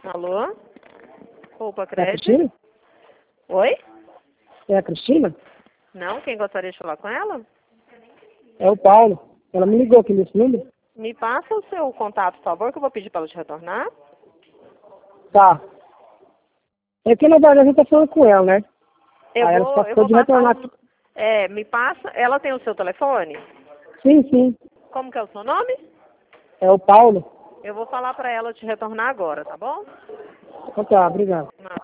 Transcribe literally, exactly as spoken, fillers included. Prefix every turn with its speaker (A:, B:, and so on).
A: Alô? Roupa
B: É a
A: Crédito?
B: Cristina?
A: Oi?
B: É a Cristina?
A: Não? Quem gostaria de falar com ela?
B: É o Paulo. Ela me ligou aqui nesse número?
A: Me passa o seu contato, por favor, que eu vou pedir para ela te retornar.
B: Tá. É que na verdade a gente tá falando com ela, né?
A: Eu
B: Aí ela
A: vou, eu
B: passou
A: vou
B: de
A: passar
B: retornar.
A: um... É, me passa... Ela tem o seu telefone?
B: Sim, sim.
A: Como que é o seu nome?
B: É o Paulo.
A: Eu vou falar para ela te retornar agora, tá bom?
B: Então tá, obrigado.
A: Não.